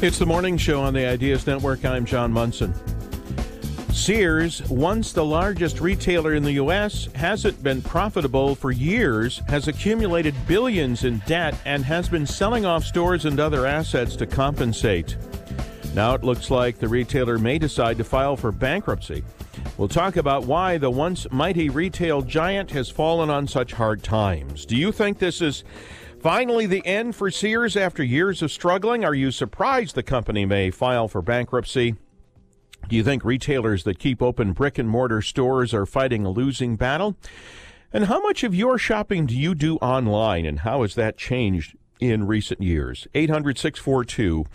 It's the morning show on the Ideas Network. I'm John Munson. Sears, once the largest retailer in the U.S., hasn't been profitable for years, has accumulated billions in debt, and has been selling off stores and other assets to compensate. Now it looks like the retailer may decide to file for bankruptcy. We'll talk about why the once mighty retail giant has fallen on such hard times. Do you think this is finally the end for Sears after years of struggling? Are you surprised the company may file for bankruptcy? Do you think retailers that keep open brick-and-mortar stores are fighting a losing battle? And how much of your shopping do you do online, and how has that changed in recent years? 800-642-1234,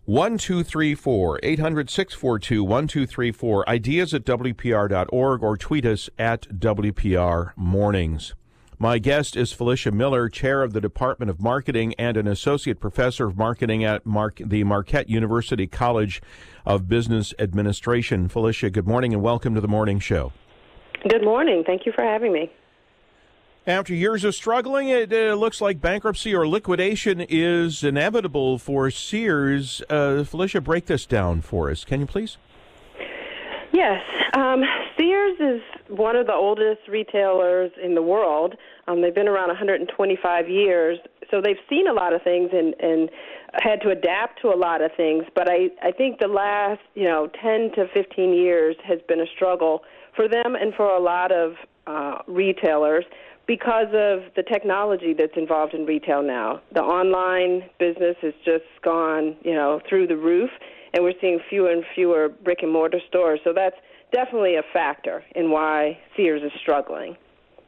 800-642-1234, ideas at WPR.org, or tweet us at WPR Mornings. My guest is Felicia Miller, chair of the Department of Marketing and an associate professor of marketing at the Marquette University College of Business Administration. Felicia, good morning and welcome to the morning show. Good morning. Thank you for having me. After years of struggling, it looks like bankruptcy or liquidation is inevitable for Sears. Felicia, break this down for us, can you please? Yes. Sears is one of the oldest retailers in the world. They've been around 125 years, so they've seen a lot of things and had to adapt to a lot of things. But I think the last 10 to 15 years has been a struggle for them and for a lot of retailers because of the technology that's involved in retail now. The online business has just gone through the roof, and we're seeing fewer and fewer brick-and-mortar stores. So that's definitely a factor in why Sears is struggling.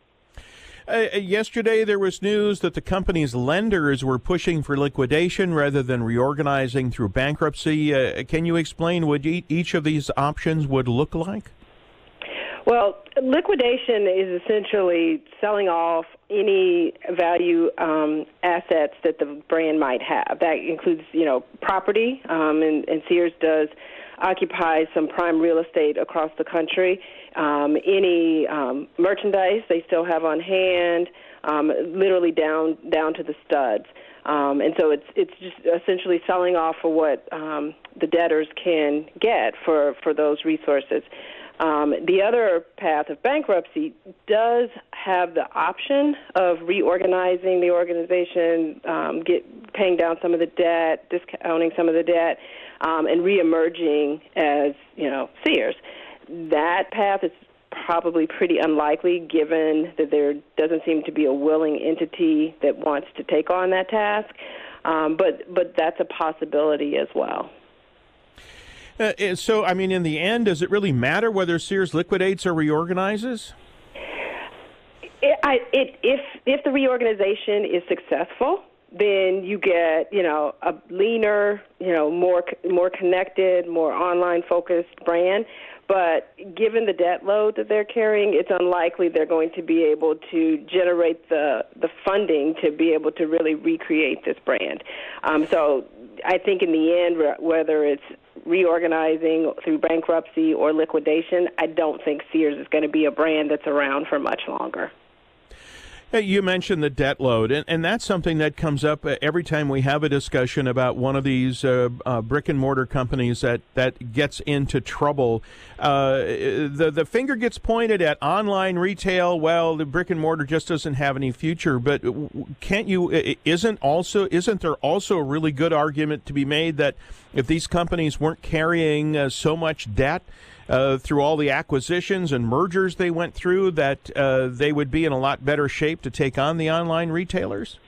Yesterday, there was news that the company's lenders were pushing for liquidation rather than reorganizing through bankruptcy. Can you explain what each of these options would look like? Well, liquidation is essentially selling off any value assets that the brand might have. That includes, property, and Sears does occupy some prime real estate across the country. Any merchandise they still have on hand, literally down to the studs. And so it's just essentially selling off for what the debtors can get for those resources. The other path of bankruptcy does have the option of reorganizing the organization, paying down some of the debt, discounting some of the debt, and reemerging as, Sears. That path is probably pretty unlikely given that there doesn't seem to be a willing entity that wants to take on that task, but that's a possibility as well. So, in the end, does it really matter whether Sears liquidates or reorganizes? If the reorganization is successful, then you get, a leaner, more connected, more online-focused brand. But given the debt load that they're carrying, it's unlikely they're going to be able to generate the funding to be able to really recreate this brand. So I think in the end, whether it's reorganizing through bankruptcy or liquidation, I don't think Sears is going to be a brand that's around for much longer. You mentioned the debt load, and that's something that comes up every time we have a discussion about one of these brick-and-mortar companies that gets into trouble. The finger gets pointed at online retail. Well, the brick-and-mortar just doesn't have any future. But isn't there also a really good argument to be made that if these companies weren't carrying so much debt through all the acquisitions and mergers they went through, that they would be in a lot better shape to take on the online retailers?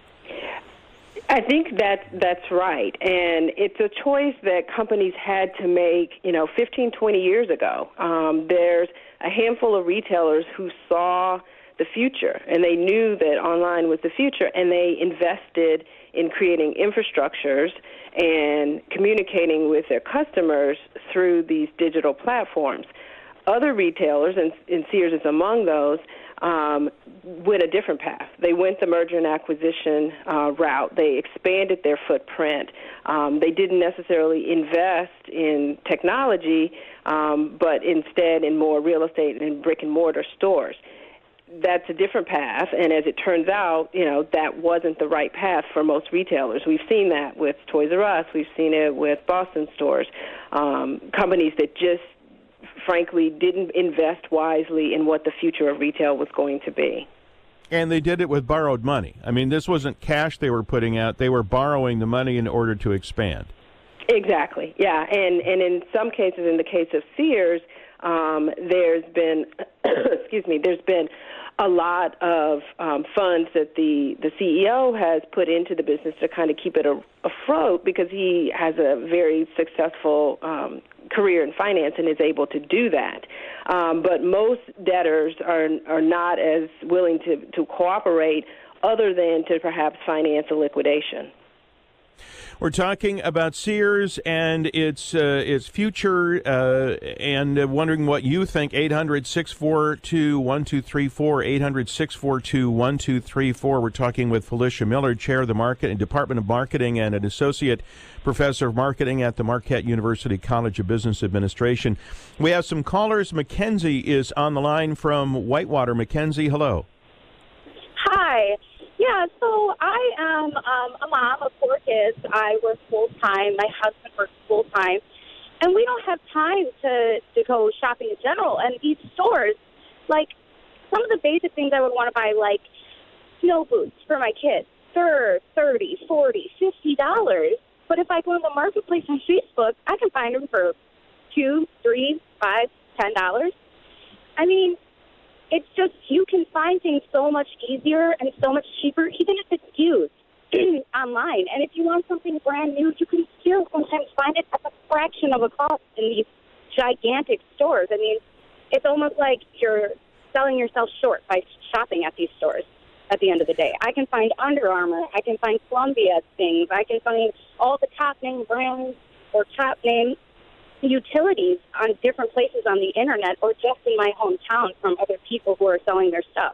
I think that's right. And it's a choice that companies had to make, 15, 20 years ago. There's a handful of retailers who saw the future, and they knew that online was the future, and they invested in creating infrastructures and communicating with their customers through these digital platforms. Other retailers, and Sears is among those, went a different path. They went the merger and acquisition route. They expanded their footprint. They didn't necessarily invest in technology, but instead in more real estate and brick-and-mortar stores. that's a different path, and as it turns out, that wasn't the right path for most retailers. We've seen that with Toys R Us. We've seen it with Boston stores, companies that just, frankly, didn't invest wisely in what the future of retail was going to be. And they did it with borrowed money. I mean, this wasn't cash they were putting out. They were borrowing the money in order to expand. Exactly, yeah. And in some cases, in the case of Sears, there's been, there's been a lot of funds that the CEO has put into the business to kind of keep it afloat, because he has a very successful career in finance and is able to do that. But most debtors are not as willing to cooperate, other than to perhaps finance a liquidation. We're talking about Sears and its future, and wondering what you think. 800-642-1234, 800-642-1234. We're talking with Felicia Miller, Chair of the Department of Marketing and an Associate Professor of Marketing at the Marquette University College of Business Administration. We have some callers. Mackenzie is on the line from Whitewater. Mackenzie, hello. Hi. Yeah, so I am a mom of 4 kids. I work full-time. My husband works full-time. And we don't have time to go shopping in general. And these stores, like, some of the basic things I would want to buy, like snow boots for my kids, they're $30, $40, $50. But if I go in the marketplace on Facebook, I can find them for $2, $3, $5, $10. I mean, it's just, you can find things so much easier and so much cheaper, even if it's used online. And if you want something brand new, you can still sometimes find it at a fraction of a cost in these gigantic stores. I mean, it's almost like you're selling yourself short by shopping at these stores at the end of the day. I can find Under Armour. I can find Columbia things. I can find all the top-name brands or top-name utilities on different places on the internet, or just in my hometown from other people who are selling their stuff.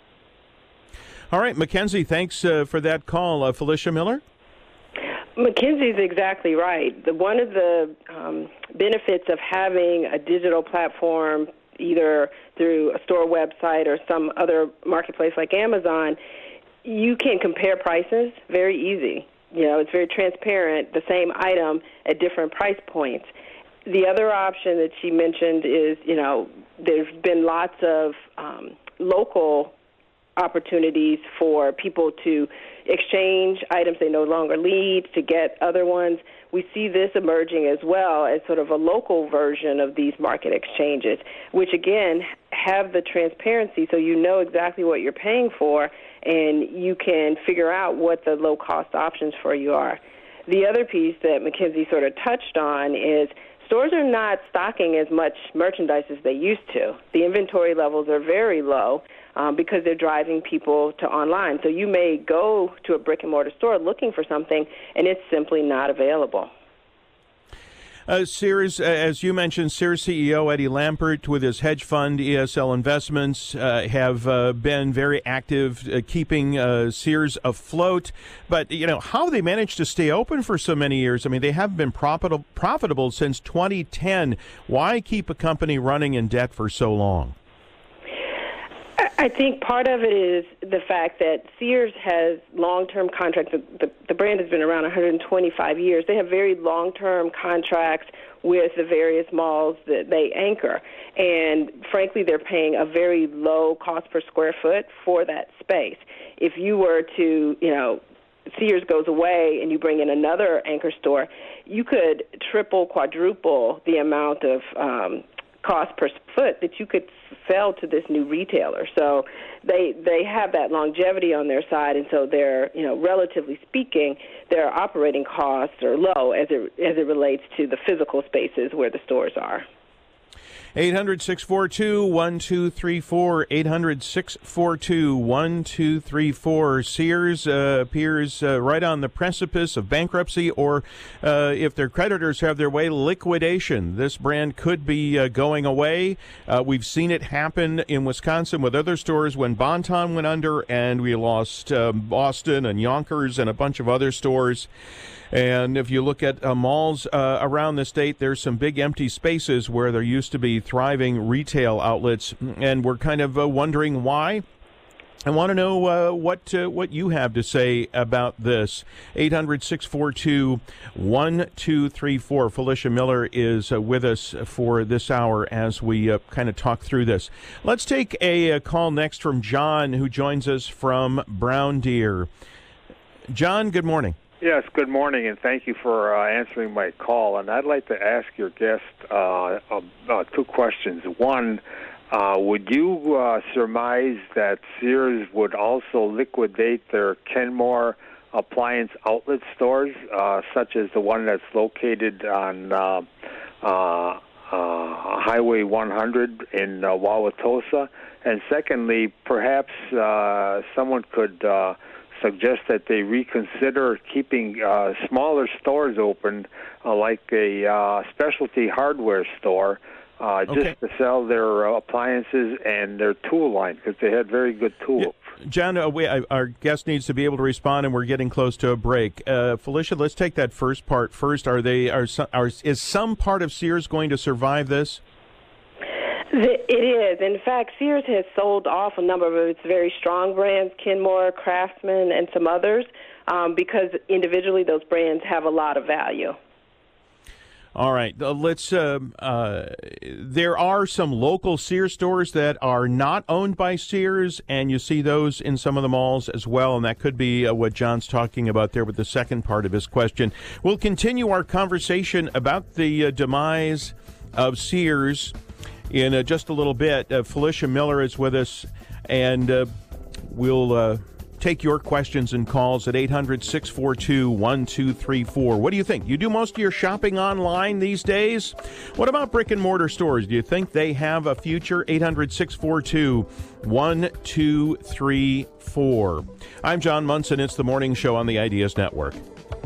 All right, Mackenzie, thanks for that call. Felicia Miller? Mackenzie's exactly right. One of the benefits of having a digital platform, either through a store website or some other marketplace like Amazon, you can compare prices very easy. It's very transparent, the same item at different price points. The other option that she mentioned is, there's been lots of local opportunities for people to exchange items they no longer need to get other ones. We see this emerging as well as sort of a local version of these market exchanges, which, again, have the transparency so you know exactly what you're paying for, and you can figure out what the low-cost options for you are. The other piece that Mackenzie sort of touched on is stores are not stocking as much merchandise as they used to. The inventory levels are very low because they're driving people to online. So you may go to a brick-and-mortar store looking for something, and it's simply not available. Sears, as you mentioned, Sears CEO Eddie Lampert with his hedge fund ESL Investments have been very active keeping Sears afloat. But, how they managed to stay open for so many years? I mean, they have been profitable since 2010. Why keep a company running in debt for so long? I think part of it is the fact that Sears has long-term contracts. The brand has been around 125 years. They have very long-term contracts with the various malls that they anchor. And frankly, they're paying a very low cost per square foot for that space. If you were to, Sears goes away and you bring in another anchor store, you could triple, quadruple the amount of cost per foot that you could sell to this new retailer. So they have that longevity on their side, and so they're, relatively speaking, their operating costs are low as it relates to the physical spaces where the stores are. 800-642-1234, 800-642-1234. Sears appears right on the precipice of bankruptcy, or if their creditors have their way, liquidation. This brand could be going away. We've seen it happen in Wisconsin with other stores when Bon-Ton went under, and we lost Boston and Yonkers and a bunch of other stores. And if you look at malls around the state, there's some big empty spaces where there used to be thriving retail outlets, and we're kind of wondering why. I want to know what you have to say about this. 800-642-1234. Felicia Miller is with us for this hour as we kind of talk through this. Let's take a call next from John, who joins us from Brown Deer. John, good morning. Yes, good morning, and thank you for answering my call. And I'd like to ask your guest two questions. One, would you surmise that Sears would also liquidate their Kenmore appliance outlet stores, such as the one that's located on Highway 100 in Wauwatosa? And secondly, perhaps someone could suggest that they reconsider keeping smaller stores open, like a specialty hardware store, just to sell their appliances and their tool line, because they had very good tools. Yeah. John, our guest needs to be able to respond, and we're getting close to a break. Felicia, let's take that first part first. Is some part of Sears going to survive this? It is. In fact, Sears has sold off a number of its very strong brands, Kenmore, Craftsman, and some others, because individually those brands have a lot of value. All right. Let's. There are some local Sears stores that are not owned by Sears, and you see those in some of the malls as well, and that could be what John's talking about there with the second part of his question. We'll continue our conversation about the demise of Sears in just a little bit. Felicia Miller is with us, and we'll take your questions and calls at 800-642-1234. What do you think? You do most of your shopping online these days? What about brick and mortar stores? Do you think they have a future? 800-642-1234. I'm John Munson. It's the Morning Show on the Ideas Network.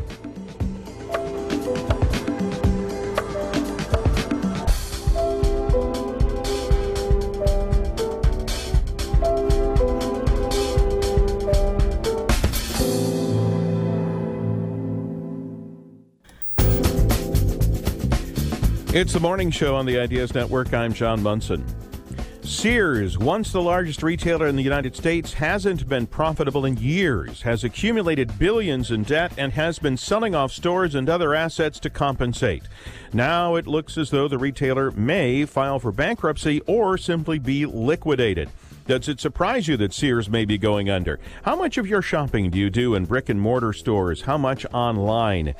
It's the Morning Show on the Ideas Network. I'm John Munson. Sears, once the largest retailer in the United States, hasn't been profitable in years, has accumulated billions in debt, and has been selling off stores and other assets to compensate. Now it looks as though the retailer may file for bankruptcy or simply be liquidated. Does it surprise you that Sears may be going under? How much of your shopping do you do in brick and mortar stores? How much online?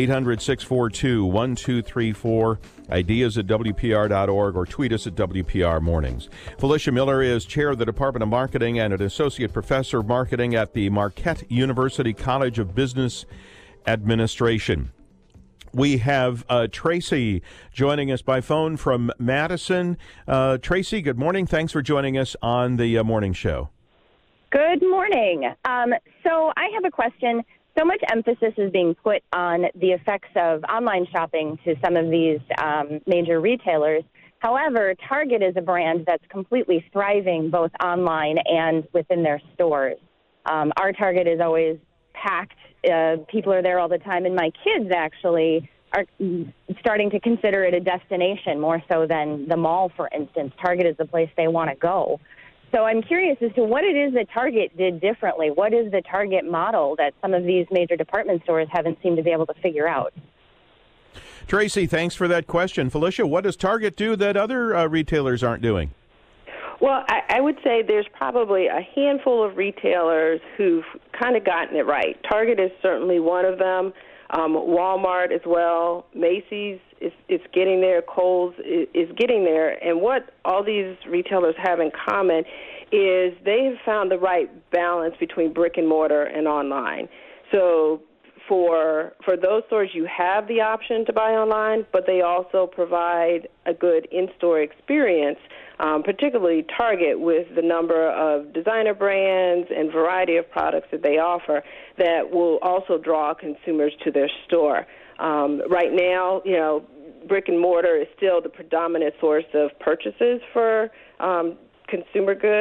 800-642-1234, ideas at WPR.org, or tweet us at WPR Mornings. Felicia Miller is chair of the Department of Marketing and an associate professor of marketing at the Marquette University College of Business Administration. We have Tracy joining us by phone from Madison. Tracy, good morning. Thanks for joining us on the morning show. Good morning. So I have a question. So much emphasis is being put on the effects of online shopping to some of these major retailers. However, Target is a brand that's completely thriving both online and within their stores. Our Target is always packed. People are there all the time, and my kids actually are starting to consider it a destination more so than the mall, for instance. Target is the place they want to go. So I'm curious as to what it is that Target did differently. What is the Target model that some of these major department stores haven't seemed to be able to figure out? Tracy, thanks for that question. Felicia, what does Target do that other retailers aren't doing? Well, I would say there's probably a handful of retailers who've kind of gotten it right. Target is certainly one of them. Walmart as well. Macy's is getting there. Kohl's is getting there. And what all these retailers have in common is they have found the right balance between brick and mortar and online. So for those stores, you have the option to buy online, but they also provide a good in-store experience, particularly Target, with the number of designer brands and variety of products that they offer that will also draw consumers to their store. Right now, brick and mortar is still the predominant source of purchases for consumer goods,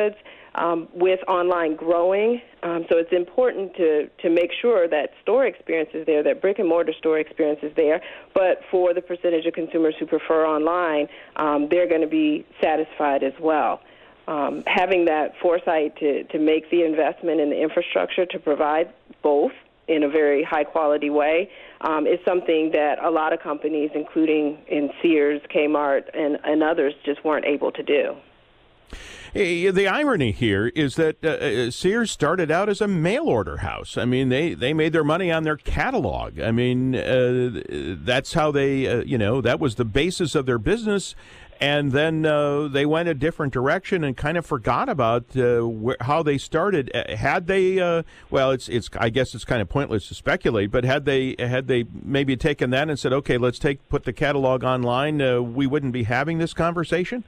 with online growing. So it's important to make sure that store experience is there, that brick-and-mortar store experience is there. But for the percentage of consumers who prefer online, they're going to be satisfied as well. Having that foresight to make the investment in the infrastructure to provide both in a very high-quality way is something that a lot of companies, including in Sears, Kmart, and others, just weren't able to do. The irony here is that Sears started out as a mail-order house. I mean, they made their money on their catalog. I mean, that's how they, that was the basis of their business. And then they went a different direction and kind of forgot about how they started. Had they, I guess it's kind of pointless to speculate. But had they maybe taken that and said, okay, let's put the catalog online, we wouldn't be having this conversation.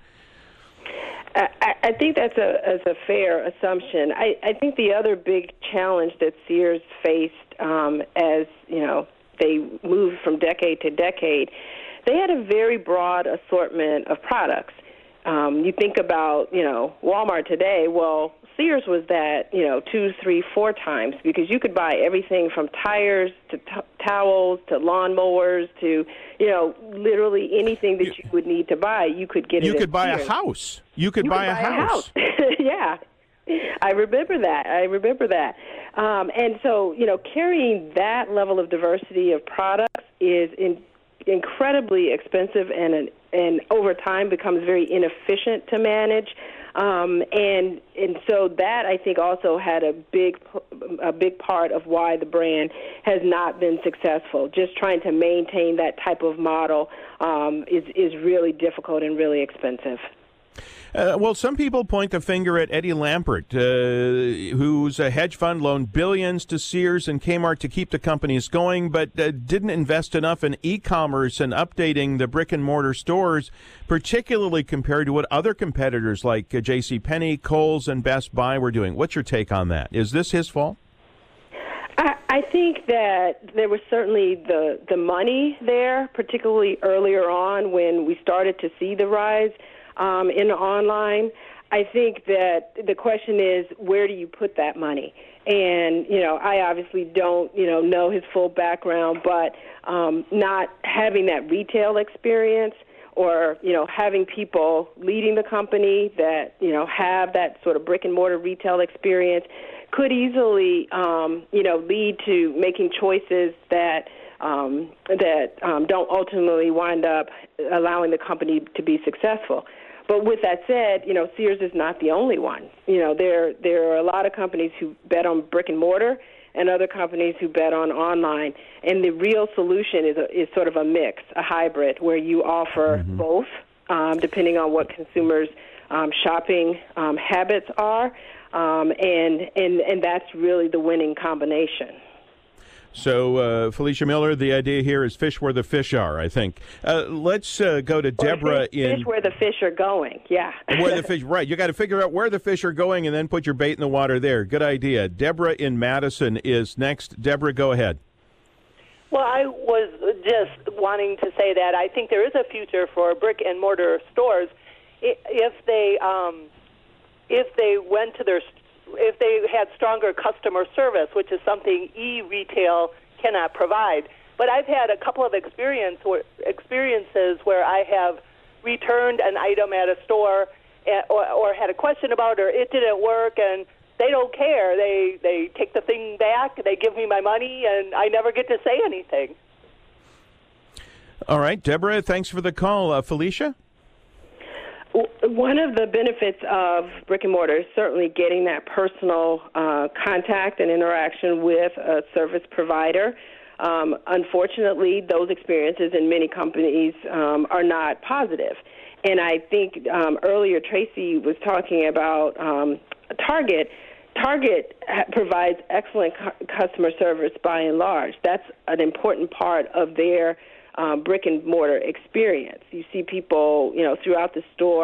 I think that's a fair assumption. I think the other big challenge that Sears faced as they moved from decade to decade, they had a very broad assortment of products. You think about Walmart today. Well, Sears was that 2, 3, 4 times, because you could buy everything from tires to towels to lawnmowers to literally anything that you would need to buy. You could get it. You could buy Sears. A house. You could buy a house. Yeah, I remember that. And so carrying that level of diversity of products is incredibly expensive and over time becomes very inefficient to manage. And so that, I think, also had a big part of why the brand has not been successful. Just trying to maintain that type of model is really difficult and really expensive. Well, some people point the finger at Eddie Lampert, whose hedge fund loaned billions to Sears and Kmart to keep the companies going, but didn't invest enough in e-commerce and updating the brick-and-mortar stores, particularly compared to what other competitors like JCPenney, Kohl's, and Best Buy were doing. What's your take on that? Is this his fault? I think that there was certainly the money there, particularly earlier on when we started to see the rise in online. I think that the question is, where do you put that money? And, I obviously don't, know his full background, but not having that retail experience or, having people leading the company that, have that sort of brick-and-mortar retail experience could easily, lead to making choices that don't ultimately wind up allowing the company to be successful. But with that said, Sears is not the only one. There are a lot of companies who bet on brick and mortar and other companies who bet on online. And the real solution is sort of a mix, a hybrid, where you offer both, depending on what consumers' shopping habits are, and that's really the winning combination. So, Felicia Miller, the idea here is fish where the fish are, I think. Let's go to Deborah fish where the fish are going, yeah. Where the fish, right. You got to figure out where the fish are going and then put your bait in the water there. Good idea. Deborah in Madison is next. Deborah, go ahead. Well, I was just wanting to say that I think there is a future for brick-and-mortar stores if they went to if they had stronger customer service, which is something e-retail cannot provide. But I've had a couple of experiences where I have returned an item at a store or had a question about it, or it didn't work, and they don't care. They take the thing back, they give me my money, and I never get to say anything. All right, Deborah, thanks for the call. Felicia? One of the benefits of brick and mortar is certainly getting that personal contact and interaction with a service provider. Unfortunately, those experiences in many companies are not positive. And I think earlier Tracy was talking about Target. Target provides excellent customer service by and large. That's an important part of their brick and mortar experience. You see people, throughout the store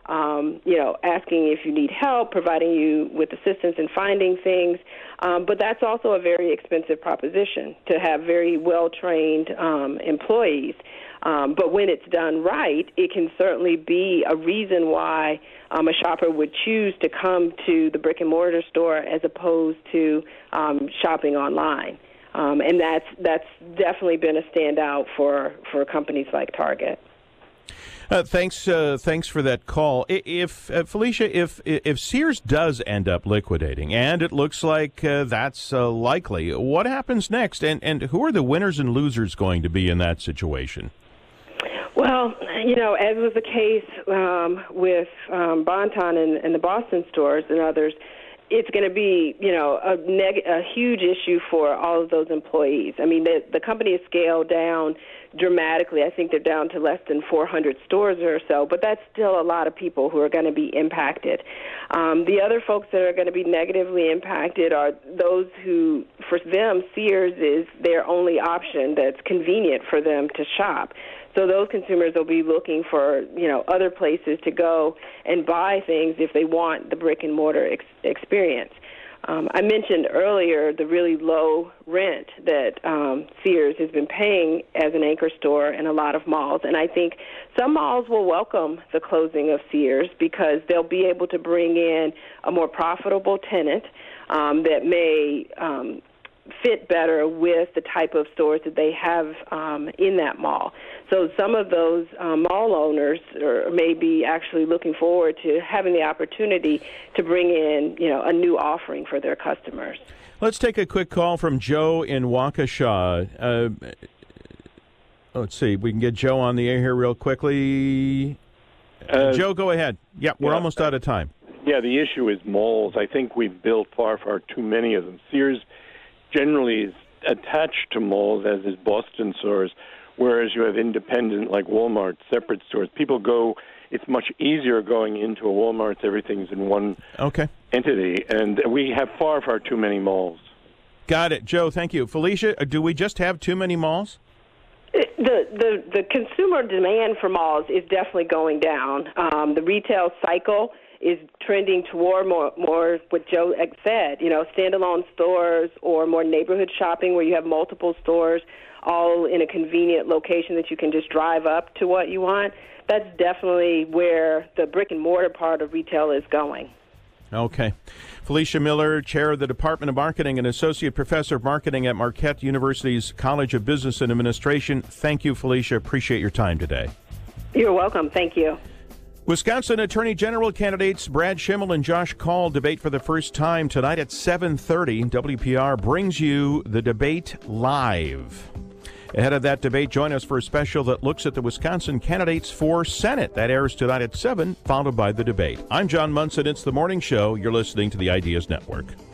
asking if you need help, providing you with assistance in finding things. But that's also a very expensive proposition to have very well-trained employees. But when it's done right, it can certainly be a reason why a shopper would choose to come to the brick-and-mortar store as opposed to shopping online. And that's definitely been a standout for companies like Target. Thanks for that call. If Felicia, if Sears does end up liquidating, and it looks like that's likely, what happens next? And who are the winners and losers going to be in that situation? Well, as was the case with Bon-Ton and the Boston stores and others, it's going to be, a huge issue for all of those employees. I mean, the company has scaled down dramatically. I think they're down to less than 400 stores or so, but that's still a lot of people who are going to be impacted. The other folks that are going to be negatively impacted are those who, for them, Sears is their only option that's convenient for them to shop. So those consumers will be looking for, other places to go and buy things if they want the brick-and-mortar experience. I mentioned earlier the really low rent that Sears has been paying as an anchor store in a lot of malls, and I think some malls will welcome the closing of Sears because they'll be able to bring in a more profitable tenant that may fit better with the type of stores that they have in that mall. So some of those mall owners may be actually looking forward to having the opportunity to bring in, a new offering for their customers. Let's take a quick call from Joe in Waukesha. Let's see, we can get Joe on the air here real quickly. Joe, go ahead. Yeah, we're almost out of time. Yeah, the issue is malls. I think we've built far too many of them. Sears generally is attached to malls, as is Boston stores, whereas you have independent, like Walmart, separate stores. People go, it's much easier going into a Walmart, everything's in one entity, and we have far too many malls. Got it. Joe, thank you. Felicia, do we just have too many malls? The consumer demand for malls is definitely going down. The retail cycle is trending toward more what Joe said, standalone stores or more neighborhood shopping where you have multiple stores all in a convenient location that you can just drive up to what you want. That's definitely where the brick-and-mortar part of retail is going. Okay. Felicia Miller, Chair of the Department of Marketing and Associate Professor of Marketing at Marquette University's College of Business and Administration. Thank you, Felicia. Appreciate your time today. You're welcome. Thank you. Wisconsin Attorney General candidates Brad Schimel and Josh Kaul debate for the first time tonight at 7:30. WPR brings you the debate live. Ahead of that debate, join us for a special that looks at the Wisconsin candidates for Senate. That airs tonight at 7, followed by the debate. I'm John Munson. It's The Morning Show. You're listening to the Ideas Network.